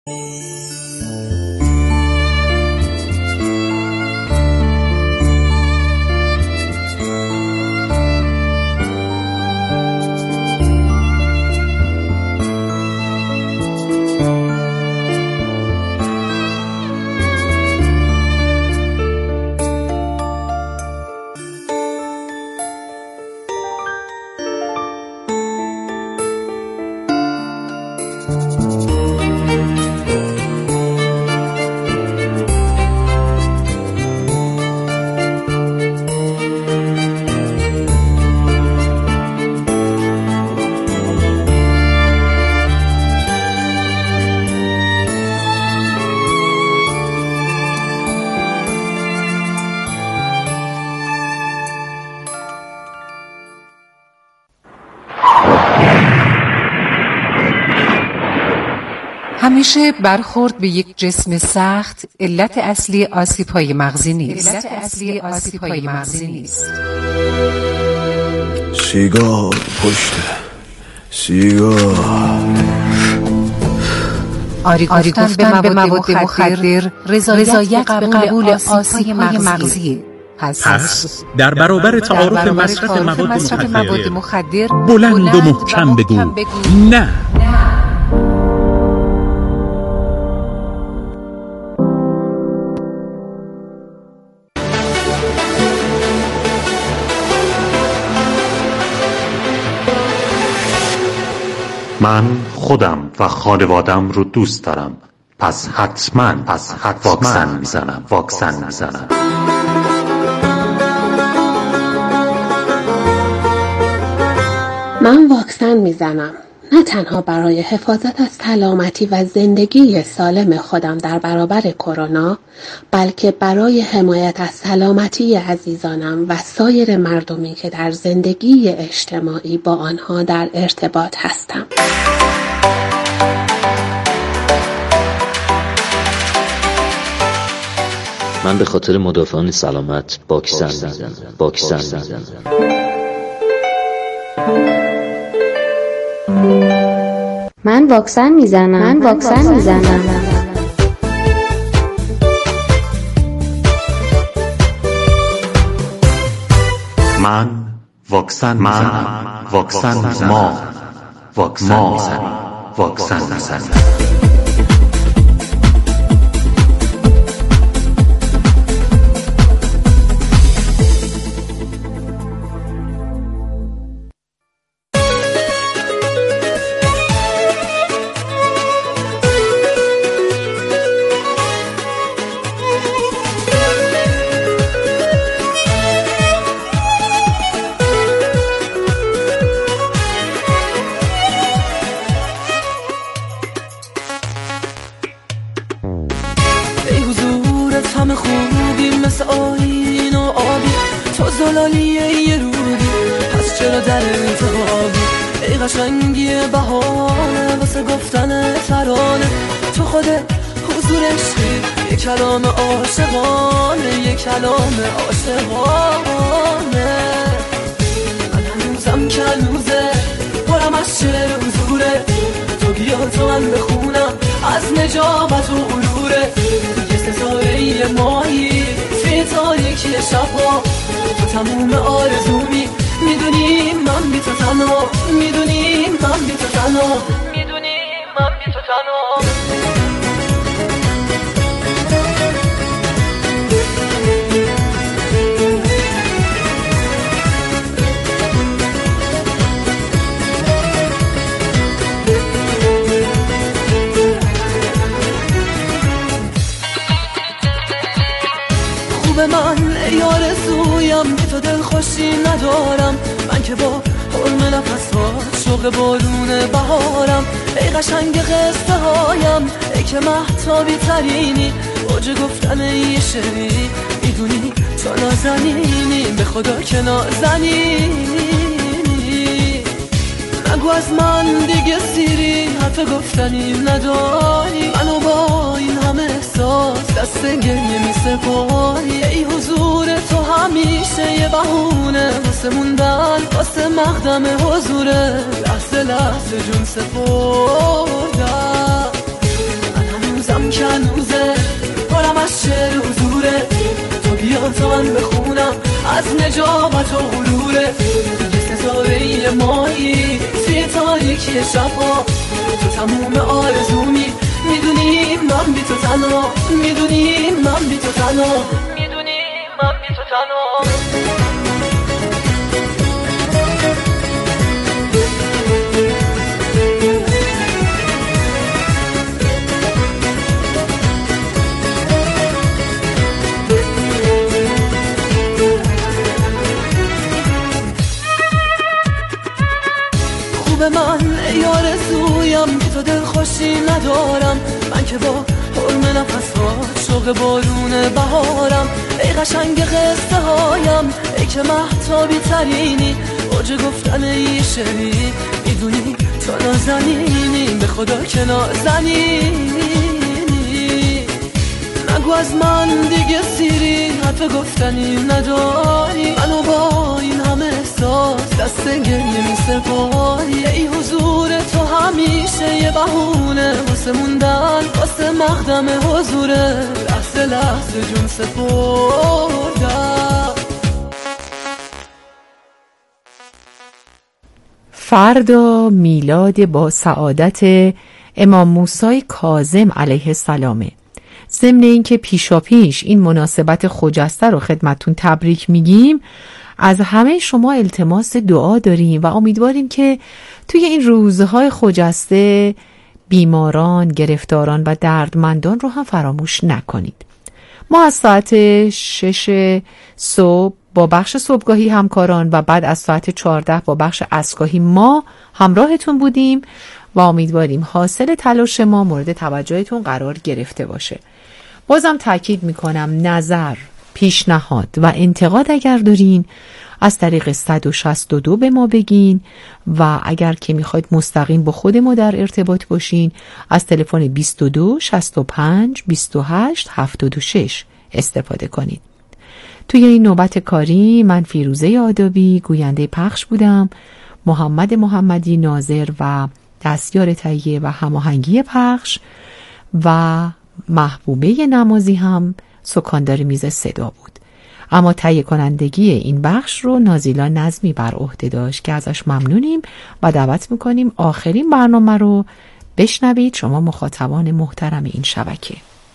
همیشه برخورد به یک جسم سخت علت اصلی آسیب‌های مغزی نیست. سیگار پشت سیگار. آری گفتن به مواد مخدر رضایت به قبول آسیب‌های مغزی پس در برابر تعارف مصرف مواد مخدر بلند و محکم بگو نه. من خودم و خانوادم رو دوست دارم، پس حتما واکسن میزنم. من واکسن میزنم، نه تنها برای حفاظت از سلامتی و زندگی سالم خودم در برابر کرونا، بلکه برای حمایت از سلامتی عزیزانم و سایر مردمی که در زندگی اجتماعی با آنها در ارتباط هستم. من به خاطر مدافعان سلامت واکسن میزنم. من واکسن میزنم. من واکسن میزنم. همه خوبی مثل آین و آبی، تو زلالیه یه رودی، پس چرا در انتخابی؟ ای قشنگی بهانه واسه گفتن ترانه، تو خود حضور عشقی، یه کلام عاشقانه، یه کلام عاشقانه. من هنوزم کلوزه پرم از شعر و زوره، تو بیا تو من بخونم از نجابت و غروره. ستاره ماهی توی تاریکی شبها، تو تموم آرزومی، میدونی من بی تو تنها، میدونی من بی تو تنها، میدونی من بی تو تنها. من ای آرزویم بی تو دل خوشی ندارم، من که با حرم نفس ها شوق بارون بهارم. ای قشنگ قصه هایم، ای که مهتابی ترینی، اوج گفتن یه شعری، میدونی تو نازنینی، به خدا که نازنینی. نگو از من دیگه سیری، حرف گفتنی نداری، منو با این همه احساس دست گریه می سپاری. ای حضور تو همیشه یه بهونه واسه موندن، واسه مقدم حضوره، لحظه لحظه جون سپردم. من که هنوزه برم از شعر و زوره تو بیا تا من بخونم از نجابت و غروره یه ستاره ماهی توی تاریکی شبها تو تموم آرزومی میدونی من بی تو تنها میدونی من بی تو تنها میدونی من بی تو تنها به من ای آرزویم که تو دل خوشی ندارم من که با حرم نفس ها شوق بارون بهارم ای قشنگ قصه هایم ای که مهتابی ترینی اوج گفتن ای شعری میدونی تو نازنینی به خدا که نازنینی نگو از من دیگه سیری حرف گفتنی نداری منو با این همه احساس دست گریه می سپاری ای حضور تو همیشه یه بهونه واسه موندن واسه مقدم حضوره لحظه لحظه جون سپردم فردا میلاد با سعادت امام موسی کاظم علیه السلامه. ضمن اینکه پیشاپیش این مناسبت خجسته رو خدمتتون تبریک میگیم، از همه شما التماس دعا داریم و امیدواریم که توی این روزهای خجسته بیماران، گرفتاران و دردمندان رو هم فراموش نکنید. ما از ساعت 6 صبح با بخش صبحگاهی همکاران و بعد از ساعت 14 با بخش عصرگاهی ما همراهتون بودیم و امیدواریم حاصل تلاش ما مورد توجهتون قرار گرفته باشه. بازم تاکید میکنم نظر، پیشنهاد و انتقاد اگر دارین از طریق 162 به ما بگین و اگر که میخواید مستقیم با خود ما در ارتباط باشین از تلفن 22 65 28 76 استفاده کنید. توی این نوبت کاری من فیروزه آدابی گوینده پخش بودم. محمد محمدی ناظر و دستیار تهیه و هماهنگی پخش و محبوبه نمازی هم سکاندار میز صدا بود. اما تهیه کنندگی این بخش رو نازیلا نظمی بر عهده داشت که ازش ممنونیم و دعوت میکنیم آخرین برنامه رو بشنوید شما مخاطبان محترم این شبکه.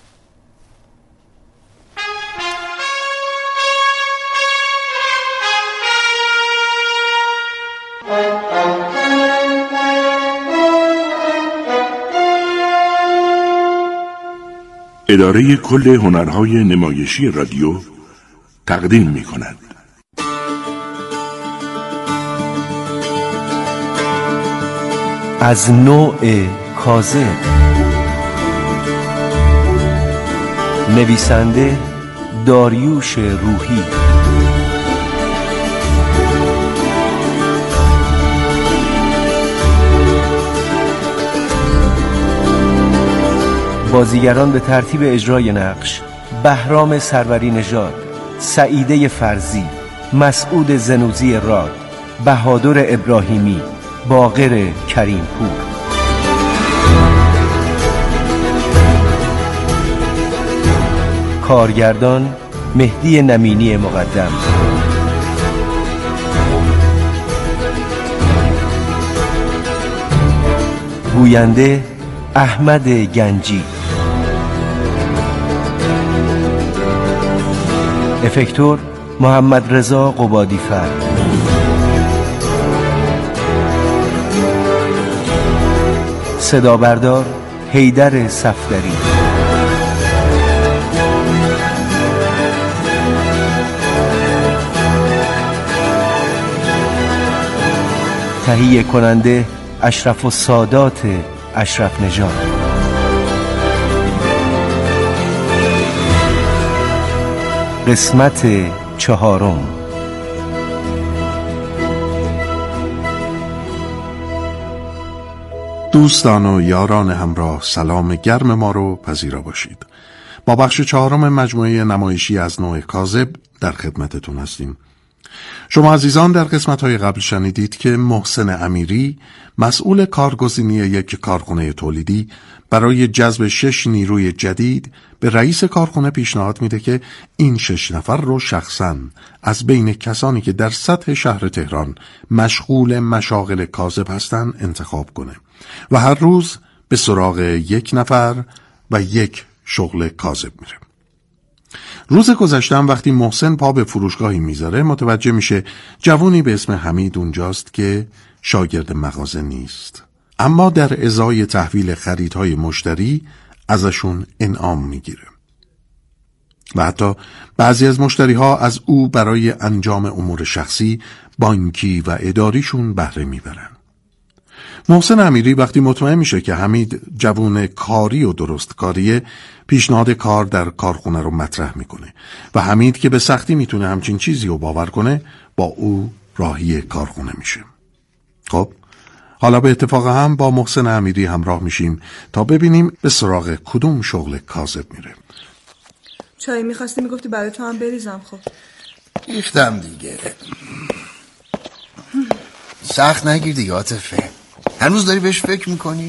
اداره کل هنرهای نمایشی رادیو تقدیم می کند. از نوع کاذب، نویسنده داریوش روحی، بازیگران به ترتیب اجرای نقش: بهرام سروری نژاد، سعیده فرزی، مسعود زنوزی راد، بهادر ابراهیمی، باقر کریم پور. کارگردان مهدی نمینی مقدم. گوینده احمد گنجی. افکتور محمد رضا قبادیفر. صدا بردار حیدر صفدری. تهیه کننده اشرف السادات اشرف نژاد. قسمت 4. دوستان و یاران همراه، سلام گرم ما رو پذیرا باشید. با بخش 4 مجموعه نمایشی از نوع کاذب در خدمتتون هستیم. شما عزیزان در قسمت‌های قبل شنیدید که محسن امیری مسئول کارگزینی یک کارخانه تولیدی برای جذب 6 نیروی جدید به رئیس کارخانه پیشنهاد میده که این 6 نفر رو شخصاً از بین کسانی که در سطح شهر تهران مشغول مشاغل کاذب هستن انتخاب کنه و هر روز به سراغ 1 نفر و 1 شغل کاذب میره. روز گذشته وقتی محسن پا به فروشگاهی میذاره متوجه میشه جوونی به اسم حمید اونجاست که شاگرد مغازه نیست، اما در ازای تحویل خریدهای مشتری ازشون انعام میگیره و حتی بعضی از مشتری ها از او برای انجام امور شخصی، بانکی و اداریشون بهره میبرن. محسن امیری وقتی مطمئن میشه که حمید جوون کاری و درست کاریه، پیشنهاد کار در کارخونه رو مطرح میکنه و حمید که به سختی میتونه همچین چیزی رو باور کنه با او راهی کارخونه میشه. خب حالا به اتفاق هم با محسن امیری همراه میشیم تا ببینیم به سراغ کدوم شغل کاذب میره. چای میخواستی میگفتی برای تو هم بریزم. خب ریختم دیگه. سخت نگیر دیگه عاطفه. هنوز داری بهش فکر میکنی؟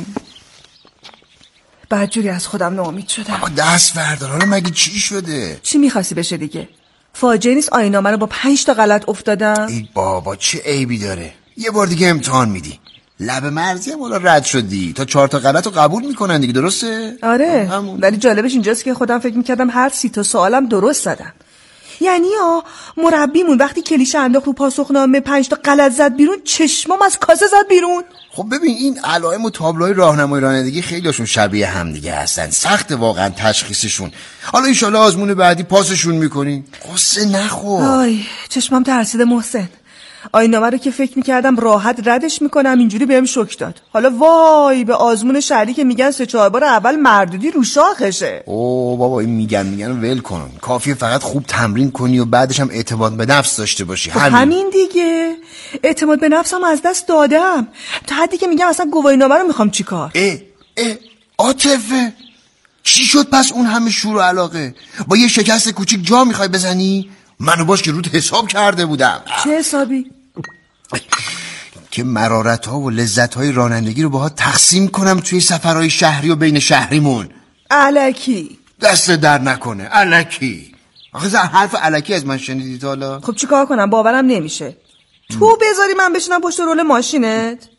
بدجوری از خودم ناامید شدم. اما دست بردار، حالا مگه چی شده؟ چی میخواستی بشه دیگه؟ فاجعه نیست آیین‌نامه رو با 5 تا غلط افتادم؟ ای بابا چه عیبی داره؟ یه بار دیگه امتحان میدی. لب مرزی هم حالا رد شدی، تا 4 تا غلط رو قبول میکنن دیگه، درسته؟ آره ولی جالبش اینجاست که خودم فکر میکردم هر 30 تا سوالم درست زدم. یعنی مربیمون وقتی کلیشه انداخت رو پاسخنامه 5 تا غلط زد بیرون، چشمام از کاسه زد بیرون. خب ببین این علائم و تابلوهای راهنمای رانندگی خیلیشون شبیه هم دیگه هستن، سخت واقعا تشخیصشون. حالا ان شاءالله آزمون بعدی پاسشون میکنین. قصه نخور. آی چشمام ترسیده محسن. آیین‌نامه رو که فکر میکردم راحت ردش میکنم اینجوری بهم شوک داد. حالا وای به آزمون شهری که میگن 3-4 بار اول مردودی رو شاخشه. اوه بابا این میگن ول کن، کافیه فقط خوب تمرین کنی و بعدش هم اعتماد به نفس داشته باشی. همین دیگه. اعتماد به نفسم از دست دادم تا حدی که میگم اصلا گواهینامه رو میخوام چیکار. عاطفه چی شد پس اون همه شور و علاقه؟ با یه شکست کوچیک جا میخوای بزنی؟ منو باش که روت حساب کرده بودم. چه حسابی؟ که مرارت ها و لذت های رانندگی رو باها تقسیم کنم توی سفرهای شهری و بین شهریمون. الکی دست در نکنه الکی. آخه حرف الکی از من شنیدید حالا؟ خب چیکار کنم باورم نمیشه. تو بذاری من بشینم پشت رول ماشینت؟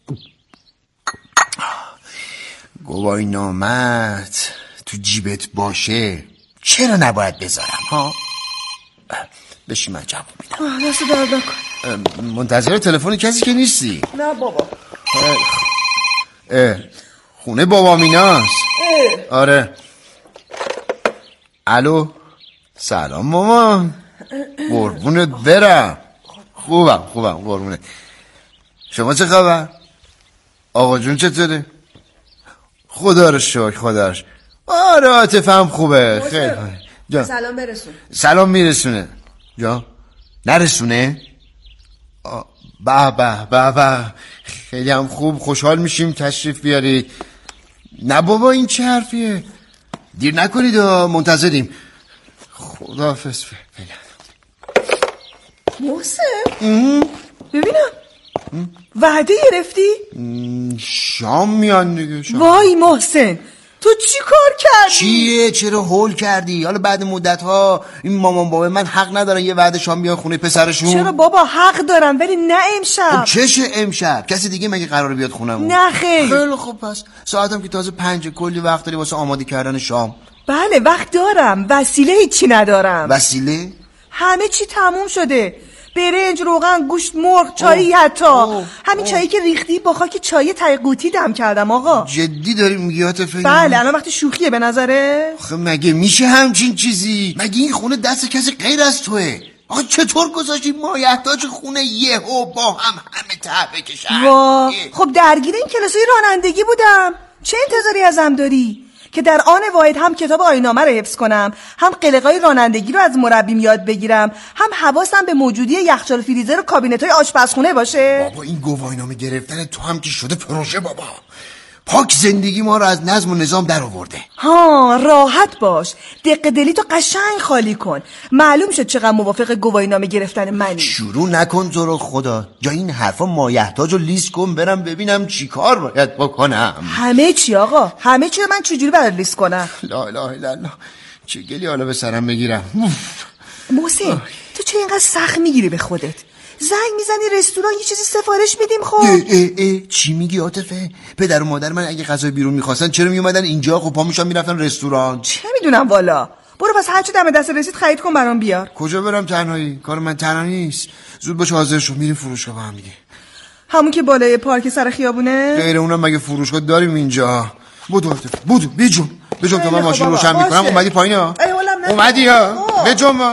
گواهینامه‌ت تو جیبت باشه چرا نباید بذارم ها؟ بشی من جواب میدم. دست درد نکن. منتظر تلفن کسی که نیستی؟ نه بابا. خونه بابا میناست. آره. الو سلام مامان. قربونت برم. خوبم قربونت. شما چه خبر؟ آقا جون چطوره؟ خدا رو شکر. آره عاطفه‌ام خوبه. خیلی سلام برسون. سلام میرسونه. جا نرسونه؟ به خیلی هم خوب، خوشحال میشیم تشریف بیارید. نه بابا این چه حرفیه؟ دیر نکنید منتظریم. خداحافظ. محسن ببینم وعده گرفتی؟ شام میان دیگه. وای محسن تو چی کار کردی؟ چیه؟ چرا هول کردی؟ حالا بعد مدت ها این مامان بابا من حق ندارن یه وعده شام بیان خونه پسرشون؟ چرا بابا حق دارم ولی نه امشب. خب چشه امشب؟ کسی دیگه مگه قراره بیاد خونمون؟ نه خیر. خیلی خب پس ساعتم که تازه 5 کلی وقت داری واسه آماده کردن شام. بله وقت دارم، وسیله هیچی ندارم. وسیله؟ همه چی تموم شده. برنج، روغن، گوشت مرغ، چایی حتی. همین چایی که ریختی با خاک چای ته قوطی دم کردم آقا. جدی داری میگی عاطفه؟ بله الان وقتی شوخیه به نظره؟ خب مگه میشه همچین چیزی؟ مگه این خونه دست کسی غیر از توه؟ آقا چطور گذاشتی مایحتاج خونه یهو با همه ته بکشن؟ خب درگیر این کلاسای رانندگی بودم. چه انتظاری ازم داری؟ که در آن واحد هم کتاب آیین‌نامه رو حفظ کنم، هم قلقای رانندگی رو از مربیم یاد بگیرم، هم حواسم به موجودی یخچال، فریزر و کابینت‌های آشپزخونه باشه. بابا این گواهینامه گرفتن تو هم که شده پروژه بابا. پاک زندگی ما رو از نظم و نظام در آورده. ها راحت باش، دق دلی تو قشنگ خالی کن. معلوم شد چقدر موافق گواهینامه گرفتن منی. شروع نکن تو رو خدا. جا این حرفا مایحتاج رو لیست کن برم ببینم چی کار باید بکنم. همه چی آقا، همه چی رو من چجوری برات لیست کنم؟ لا اله الا الله، چه گلی حالا به سرم بگیرم. محسن تو چه اینقدر سخت میگیری به خودت؟ زنگ میزنی رستوران یه چیزی سفارش میدیم. خب چی میگی عاطفه؟ پدر و مادر من اگه غذای بیرون میخواستن چرا میومدن اینجا؟ خب پا میرفتن رستوران. چه میدونم والا. برو پس هرچی دم دست رسید خرید کن برام بیار. کجا برم تنهایی؟ کار من تنها نیست. زود باش حاضر شو، میریم فروشگاه با هم دیگه. همون که بالای پارک سر خیابونه؟ غیر اونم مگه فروشگاه داریم اینجا؟ بودو عاطفه بودو بیجون تا من ماشین روشن میکنم. اومدی پایین ها؟ اومدی ها؟ بجون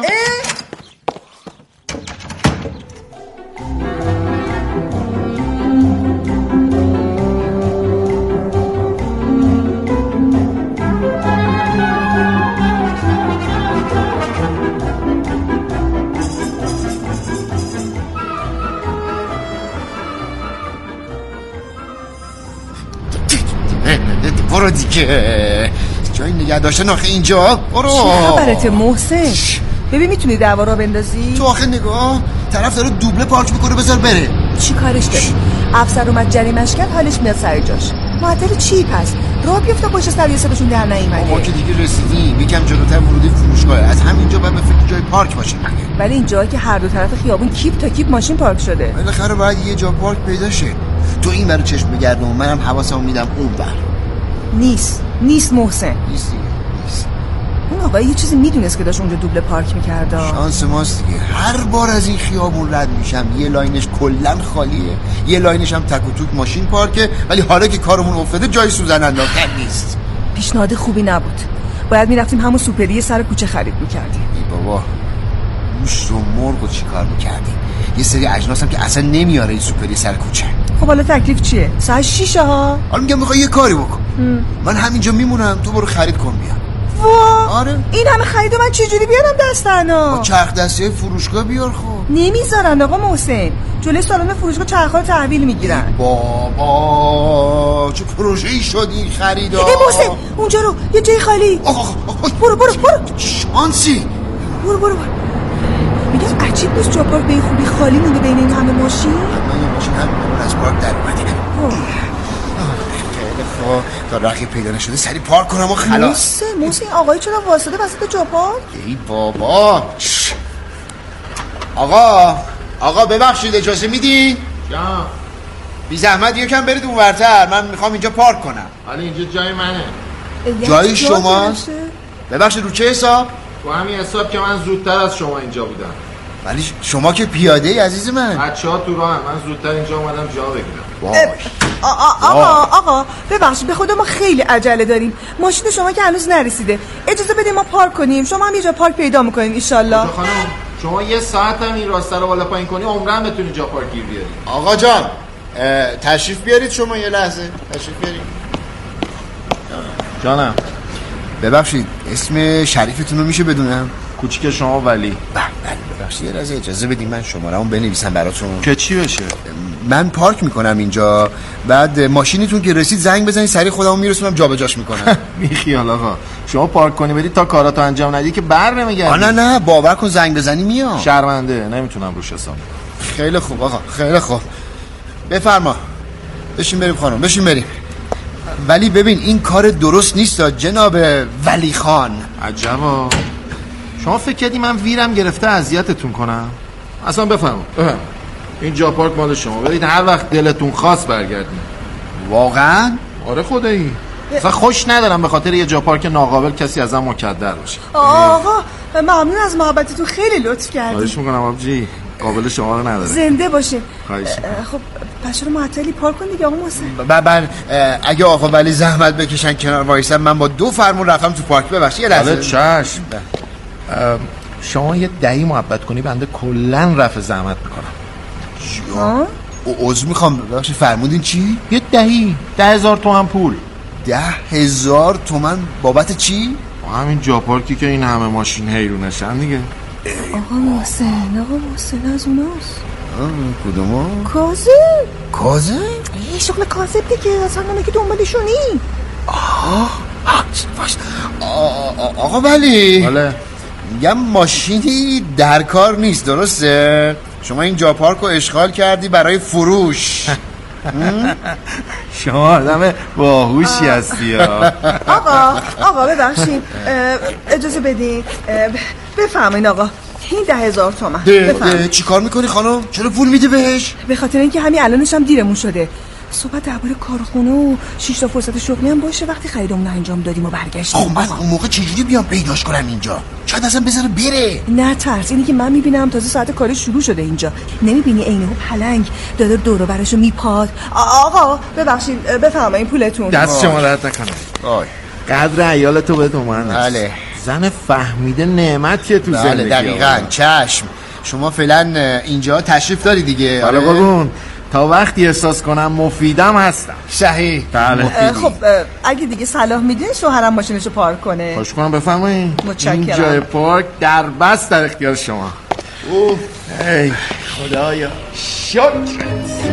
برو دیگه، جایی نگه داشتن آخه اینجا. برو. چه خبرته محسن؟ ببین میتونی دعوا را بندازی؟ تو آخه نگاه، طرف داره دوبله پارک میکنه، بذار بره. چی کارش داری؟ افسر اومد جریمش کرد، حالش میاد سر جاش. معطل چی پس؟ راه بیفته پشت سر یه سرشون در نیومده. ما که دیگه رسیدیم، یکم جلوتر ورودی فروشگاه، از همینجا بعد به فکر جای پارک باشیم. ولی این جایی که هر دو طرف خیابون کیپ تا کیپ ماشین پارک شده. بالاخره باید یه جا پارک پیدا شه. تو این برو چشم بگردون، منم حواسمو میدم اون بر. نیست محسن. نیست. اون آقا یه چیزی میدونست که داشت اونجا دوبله پارک میکرده. شانس ماست دیگه. هر بار از این خیابون رد میشم یه لاینش کلن خالیه، یه لاینش هم تک و توک ماشین پارکه، ولی حالا که کارمون افتاده جای سوزن انداختن نیست. پیشنهاد خوبی نبود. باید میرفتیم همون سوپری سر کوچه خرید میکردیم. ای بابا، گوشت و مرغ چی کار میکردیم؟ یه سری اجناس هم که اصلا نمیاره این سوپری سر کوچه. خب حالا تکلیف چیه؟ ساعت 6 ها. حالا میگم میخوای یه کاری بکن. من همینجا میمونم، تو برو خرید کن بیا. آره این همه خریدو من چجوری بیارم دستانا؟ چرخ دستی فروشگاه بیار. خب نمیذارن آقا محسن، جلوی سالن فروشگاه چرخا رو تحویل میگیرن. بابا چه پروژه‌ای شد این خریدا. محسن اونجا رو یه جای خالی. برو شانسی. برو میگم عجیب نیست جا پارک به این خوبی خالی مونده بین این همه ماشین. من یه ماشین همین از پارک در اومده. خب تا راهی پیدا نشده سری پارک کنم و خلاص. محسن آقای چرا واسطه وسط جا پارک؟ ای بابا. آقا ببخشید اجازه میدین؟ جان بی زحمت یکم برید اونورتر، من میخوام اینجا پارک کنم. ولی اینجا جای منه. جای شماست؟ ببخشید رو چه حساب؟ تو همین حساب که من زودتر از شما اینجا بودم. ولی شما که پیاده ای عزیز من. بچه‌ها تو راهن، من زودتر اینجا اومدم جا بگیرم. آقا ببخشید به خدا ما خیلی عجله داریم. ماشین شما که هنوز نرسیده. اجازه بده ما پارک کنیم، شما هم یه جا پارک پیدا میکنین ان شاء الله. خانم شما یه ساعت هم این راسته رو بالا پایین کنی عمرم بتونی جا پارک گیر بیاری. آقا جان تشریف بیارید، شما یه لحظه تشریف بیارید. جانم ببخشید اسم شریفتون رو میشه بدونم؟ کوچیک شما ولی. بله ببخشید یه لحظه اجازه بدید من شماره‌مو بنویسم براتون. که چی بشه؟ من پارک میکنم اینجا، بعد ماشینتون که رسید زنگ بزنید سریع خودمو میرسونم جابجاش میکنم. بیخیال آقا، شما پارک کنی برید تا کاراتو انجام ندی که بر نمیگردی. نه باور کن زنگ بزنی میام. شرمنده نمیتونم روش حساب. خیلی خوب آقا خیلی خوب، بفرما بشین بریم خانم، بشین بریم. ولی ببین این کار درست نیست جناب ولی خان. عجبا، شما فکر کردی من ویرم گرفته اذیتتون کنم؟ اصلا بفرما این جا پارک مال شما، برید هر وقت دلتون خواست برگردید. واقعا؟ آره خدایی. اصلا خوش ندارم به خاطر یه جا پارک ناقابل کسی ازم مکدر باشه. آقا ممنون از محبتتون، خیلی لطف کردید. خواهش میکنم آبجی، قابل شما رو نداره. زنده باشه. خواهش. خب پس رو معطلی پارک کن دیگه آقا محسن. من اگه آقا ولی زحمت بکشن کنار وایسم، من با 2 فرمون رفتم تو پارک. ببخشید یه لحظه. چشم. شما یه دهی محبت کنی بنده کلا رفع زحمت میکنم. عذر میخوام ببخشید فرمودین چی؟ یه دهی 10,000 تومن پول. 10,000 تومن بابت چی؟ همین جا پارکی که این همه ماشین حیرونشن دیگه. آقا محسن از اوناست. کدوم؟ کاظم. شغل کاذب دیگه، اصلا نمیگه دنبالشونی. آقا ولی بله میگم ماشینی در کار نیست، درسته؟ شما این جا پارک رو اشغال کردی برای فروش. شما آدم باهوشی هستی. آقا ببخشید، اجازه بدین بفهمین آقا، این 10,000 تومان. چی کار میکنی خانم؟ چرا پول میدی بهش؟ به خاطر اینکه همین الانش هم دیرمون شده. صحبت درباره کارخونه و 6 تا فرصت شغلی هم باشه وقتی خریدمون انجام دادیم و برگشتیم. خب من اون موقع چجوری بیام پیداش کنم اینجا؟ شاید اصلا بذاره بره. نه ترس، اینی که من میبینم تازه ساعت کاری شروع شده اینجا. نمیبینی عینه پلنگ داره دور و برشو میپاد. آقا ببخشید بفرمایید پولتون. دست شما درد نکنه. قدر عیالتو بده من. بله. زن فهمیده نعمت که تو زندگی. بله دقیقاً. چشم. شما فعلا اینجا تشریف داری دیگه. بله قربون. تا وقتی احساس کنم مفیدم هستم. صحیح. بله. خب اگه دیگه صلاح میدین شوهرم ماشینشو پارک کنه. خوش کنم بفرمایید. متشکرم. این جای پارک در بست در اختیار شما. ای خدایا شکرت.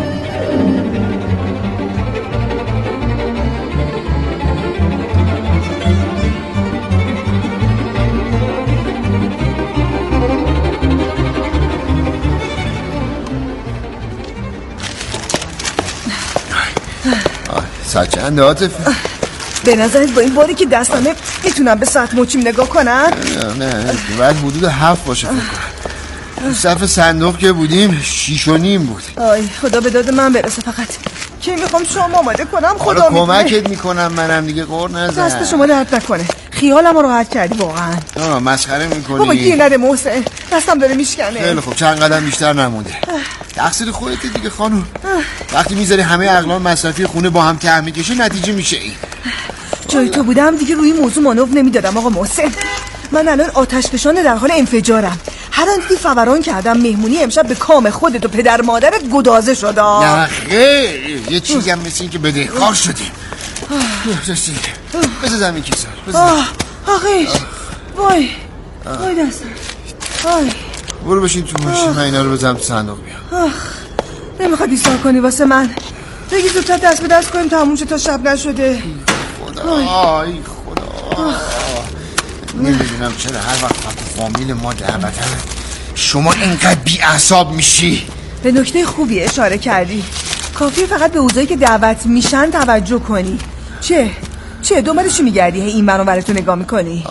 ساعت چنده عاطفه؟ به نظرت با این باری که دستمه میتونم به ساعت مچیم نگاه کنم؟ نه باید حدود 7 باشه فکر کنم. صف صندوق که بودیم 6:30 بود. آی خدا به داد من برسه فقط. کی میخوام شام آماده کنم خدا میتونه. کمکت میکنم منم دیگه، قور نزن. دست شما درد نکنه، خیالم رو راحت کردی واقعا. مسخره میکنی. بابا گیر نده محسن، دستم داره میشکنه. خیلی خوب چند قدم بیشتر نمونده. تقصیر خودته دیگه خانم. وقتی میذاری همه اقلام مصرفی خونه با هم ته میکشه نتیجه میشه این. جای تو بودم دیگه روی موضوع مانور نمیدادم آقا محسن. من الان آتشفشان در حال انفجارم. هر آن دیگه فوران کردم مهمونی امشب به کام خودت و پدر مادرت گدازه شد. نه خیر، یه چیزی هم مثل این که بدهکار شدیم. بذار زمین کیسار. آخیش وای دستم. برو بشین تو ماشین، من اینا رو بزنم تو صندوق بیام. نمیخواد ایسار کنی واسه من؟ بگی زودتر دست به دست کنیم تموم شه تا شب نشده. خدا نمیدونم چرا هر وقت تو فامیل ما دعوت شما اینقدر بی اعصاب میشی. به نکته خوبی اشاره کردی. کافیه فقط به اوضاعی که دعوت میشن توجه کنی. چه دنبال چی میگردی؟ این منو براتون نگاه میکنی؟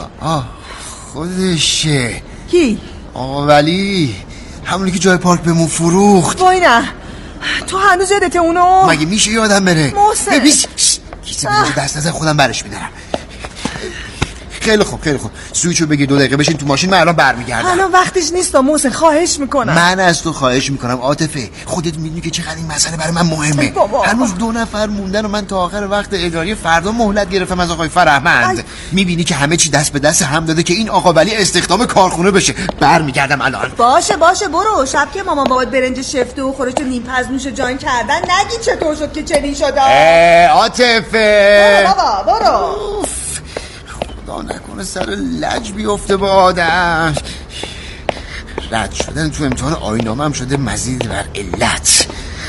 خودشه. کی؟ آقا ولی همونی که جای پارک بهمون فروخت. وای نه تو هنوز یادته اونو؟ مگه میشه یادم بره؟ محسن کیسه بذار دست نزن خودم برش میدارم. خیلی خوب سویچو بگیر 2 دقیقه بشین تو ماشین، من الان برمیگردم. الان وقتش نیست محسن، خواهش میکنم. من از تو خواهش میکنم عاطفه، خودت میدونی که چقدر این مسئله برای من مهمه. هنوز 2 نفر موندن و من تا آخر وقت اداری فردا مهلت گرفتم از آقای فرهمند. میبینی که همه چی دست به دست هم داده که این آقا ولی استخدام کارخونه بشه. برمیگردم الان. باشه برو. شب که مامان بابات برنج شفته و خورش نیم پزنوش جان کردن نگی چطور شد که چنین شد. عاطفه برو. نکنه سر لج بیفته با آدم. رد شدن تو امتحان آیین‌نامه هم شده مزید بر علت.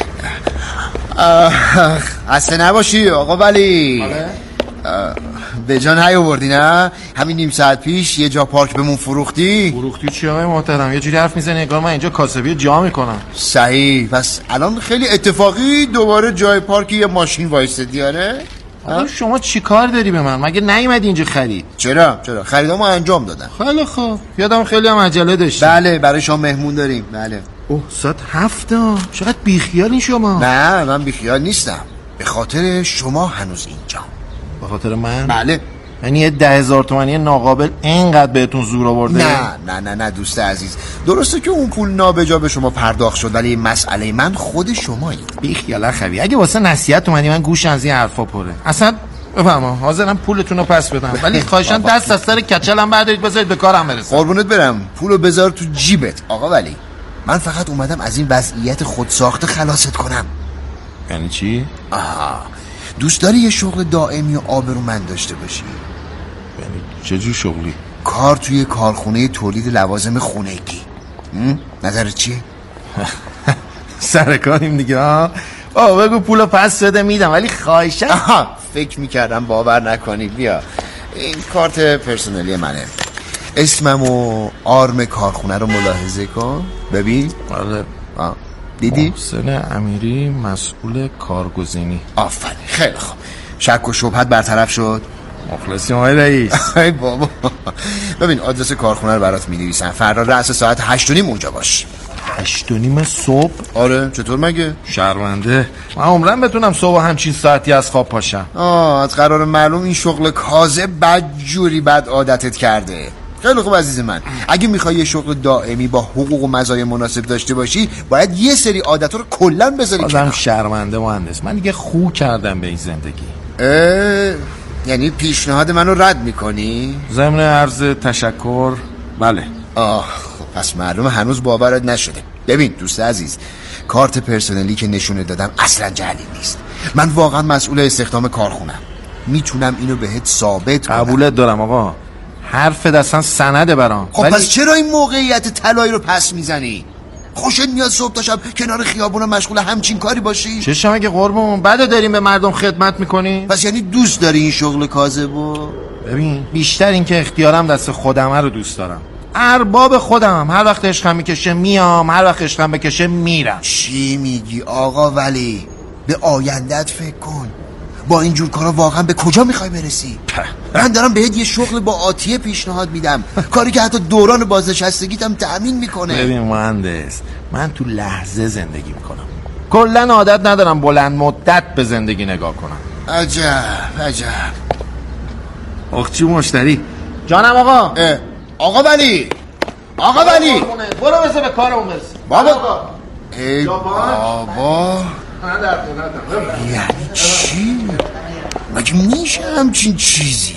خسته نباشی آقا ولی. به جان نیاوردی نه؟ همین نیم ساعت پیش یه جا پارک بهمون فروختی چی آقای محترم؟ یه جوری حرف میزنی انگار من اینجا کاسبی جا میکنم. صحیح. پس الان خیلی اتفاقی دوباره جای پارک یه ماشین وایستدی؟ آره؟ شما چی کار داری به من؟ مگه نیومدی اینجا خرید؟ چرا خریدامو انجام دادم. خیلی خوب. یادم خیلی هم عجله داشتی. بله برای شما مهمون داریم. بله. ساعت 7. چقدر بیخیالین شما؟ نه من بیخیال نیستم، به خاطر شما هنوز اینجا. به خاطر من؟ بله. یعنی 10,000 تومانی ناقابل اینقدر بهتون زور آورده؟ نه دوست عزیز، درسته که اون پول نابجا به شما پرداخت شد، ولی مسئله من خود شمایید. بیخیال خوی. اگه واسه نصیحت اومدی من گوش از این حرفا پره. اصلا بفهمم حاضرم پولتون رو پس بدم، ولی خواهشاً دست از سر کچلم بردارید بذارید به کارم برسه. قربونت برم، پولو بذار تو جیبت آقا ولی. من فقط اومدم از این وضعیت خودساخته خلاصت کنم. یعنی چی؟ دوست داری یه شغل دائمی و آبرومند داشته باشی؟ یعنی چه جور شغلی؟ کار توی کارخونه تولید لوازم خونگی. نظرت چیه؟ سرکاریم دیگه. بگو پولو پس بده میدم، ولی خواهشم. فکر میکردم باور نکنی. بیا این کارت پرسنلی منه، اسمم و آرم کارخونه رو ملاحظه کن ببین. بله. دیدی؟ محسن امیری، مسئول کارگزینی. آفرین، خیلی خوب. شک و شبهت برطرف شد. مخلصیم آقای رئیس. ای بابا. ببین آدرس کارخونه رو برات می‌نویسم، فردا رأس ساعت 8:30 اونجا باش. 8:30 صبح؟ آره چطور مگه؟ شرمنده، من عمرم بتونم صبح همچین ساعتی از خواب پاشم. از قرار معلوم این شغل کاذب بدجوری بد عادتت کرده. خیلی خوب عزیز من، اگه میخوای یه شغل دائمی با حقوق و مزایای مناسب داشته باشی باید یه سری عادت‌ها رو کلاً بذاری کنار. شرمنده مهندس، من دیگه خو کردم به این زندگی. یعنی پیشنهاد منو رد میکنی؟ ضمن عرض تشکر بله. پس معلومه هنوز باورت نشده. ببین دوست عزیز، کارت پرسنلی که نشونه دادم اصلا جعلی نیست. من واقعا مسئول استخدام کارخونم، میتونم اینو بهت ثابت کنم. قبولت دارم آقا، حرف اصلا سنده برام. خب پس چرا این موقعیت طلایی رو پس میزنی؟ خوشت میاد صبح تا شب کنار خیابون مشغول همچین کاری باشی؟ چشم اگه قربون بعد داریم به مردم خدمت میکنی؟ پس یعنی دوست داری این شغل کاذبو؟ ببین بیشتر این که اختیارم دست خودمه رو دوست دارم. ارباب خودم، هر وقت عشقم میکشه میام، هر وقت عشقم بکشه میرم. چی میگی آقا ولی؟ به آیندت فکر کن. با اینجور کارا واقعا به کجا میخوای برسی؟ من دارم بهت یه شغل با آتیه پیشنهاد میدم، کاری که حتی دوران بازنشستگیت هم تأمین میکنه. ببین مهندس، من تو لحظه زندگی میکنم، کلن عادت ندارم بلند مدت به زندگی نگاه کنم. عجب. اخچی مشتری. جانم آقا. آقا ولی برو بسه به کارمون برسی. بابا ای بابا یعنی چی؟ مگه میشه همچین چیزی؟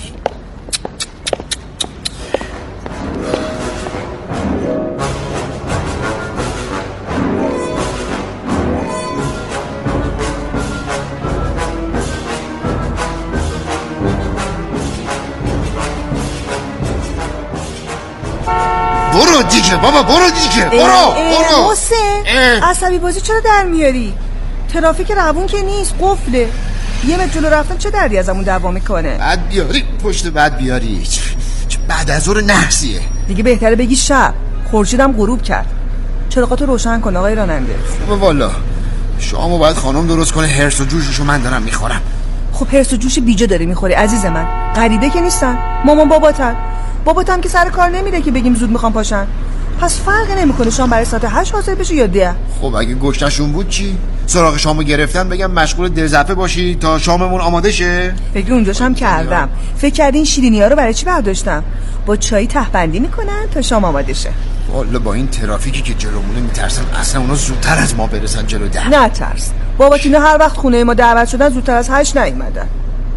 برو دیگه بابا، برو دیگه. برو حسین، عصبی بازی چرا در میاری؟ ترافیک روون که نیست، قفله. یه متر جلو رفتن چه دردی ازمون دعوا میکنه؟ بعد بیاری پشت بعد بیاری، چه بعد از ظهر نحسیه. دیگه بهتره بگی شب، خورشیدم غروب کرد. چراغاتو روشن کن آقای راننده. خوبه والا، شامو باید خانم درست کنه، هرس و جوششو من دارم میخورم. خب هرس و جوش بیجا داری میخوری عزیز من، غریبه که نیستن. مامان باباتم که سر کار نمیره که بگیم زود میخوام پاشن، پس فرقی نمیکنه شام برای ساعت 8 حاضر بشه یا 10. خب اگه گشتشون بود چی؟ سراغ شامو گرفتن بگم مشغول دلزفه باشی تا شاممون آماده شه؟ فکر اونجاشم کردم. فکر کردین شیرینی‌ها رو برای چی برداشتم؟ با چای ته‌بندی میکنن تا شام آماده شه. والا با این ترافیکی که جلومونه میترسم اصلا اونا زودتر از ما برسن جلو 10. نه ترس بابا، اینا هر وقت خونه ما دعوت شدن زودتر از 8 نیومدن.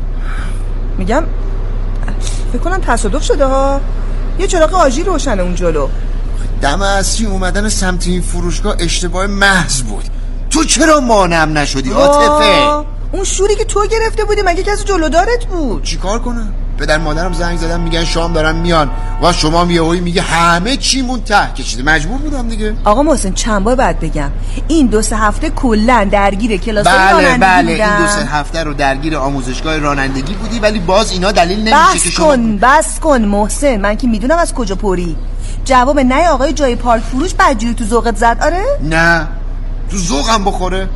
میگم فکر کنم تصادف شده ها، یه چراغ آژیر روشنه اون جلو. دم عصری اومدن سمت این فروشگاه اشتباه محض بود. تو چرا مانعم نشدی عاطفه؟ اون شوری که تو گرفته بودی مگه کسی جلودارت بود؟ چیکار کنم؟ پدر مادرم زنگ زدن میگن شام دارن میان و شما یهویی میگه همه چیمون ته کشیده. مجبور بودم دیگه. آقا محسن چند بار بعد بگم این 2-3 هفته کلا درگیر کلاسای رانندگی بودم. بله این 2-3 هفته رو درگیر آموزشگاه رانندگی بودی، ولی باز اینا دلیل نمیشه که شما بس کن محسن، من که میدونم از کجا پوری. جواب نه آقای جای پارک فروش بدجوری تو ذوقت زد؟ آره نه تو ذوقم بخوره،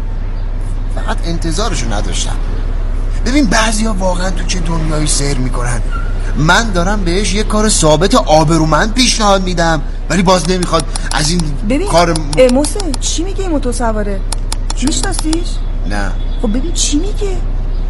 فقط انتظارشو نداشتم. ببین بعضیا واقعا تو چه دنیایی سیر میکنن. من دارم بهش یه کار ثابت آبرومند پیشنهاد میدم ولی باز نمیخواد از این کار. محسن چی میگه این موتورسواره؟ میشناسیش؟ نه. خب ببین چی میگه.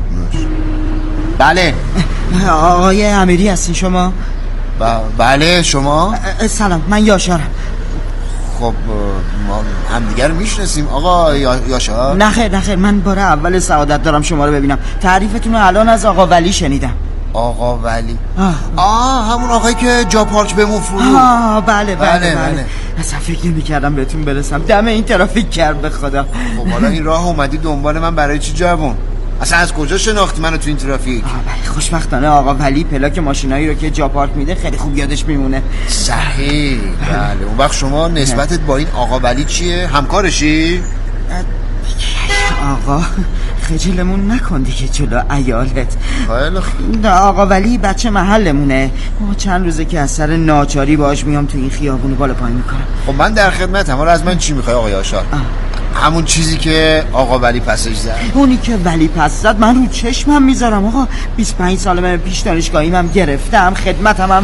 بله آقای امیری هستین شما؟ بله شما؟ سلام من یاشارم. خب ما همدیگر میشناسیم آقا یاشار؟ نه خیر من بار اول سعادت دارم شما رو ببینم. تعریفتون رو الان از آقا ولی شنیدم. آقا ولی همون آقایی که جا پارک بمون فرو. بله اصلا فکر نمی‌کردم بهتون برسم، دم این ترافیک کرد به خدا. خب حالا این راه اومدی دنبال من برای چی جوون؟ اصلا از کجا شناختی منو تو این ترافیک؟ بله خوشبختانه آقا ولی پلاک ماشینایی رو که جا پارک میده خیلی خوب یادش میمونه. صحیح بله. اون وقت شما نسبتت با این آقا ولی چیه؟ همکارشی؟ آقا خجلمون نکن دیگه جلو عیالت. خیلی آقا ولی بچه محلمونه، ما چند روزه که از سر ناچاری باش میام تو این خیابونو بالا پایین میکنم. خب من در خدمتم. از من چی میخوای آقای آشار؟ همون چیزی که آقا ولی پسش زد. اونی که ولی پس زد من رو چشمم میذارم آقا. 25 سال من پیش دانشگاهیم هم گرفتم، خدمتم هم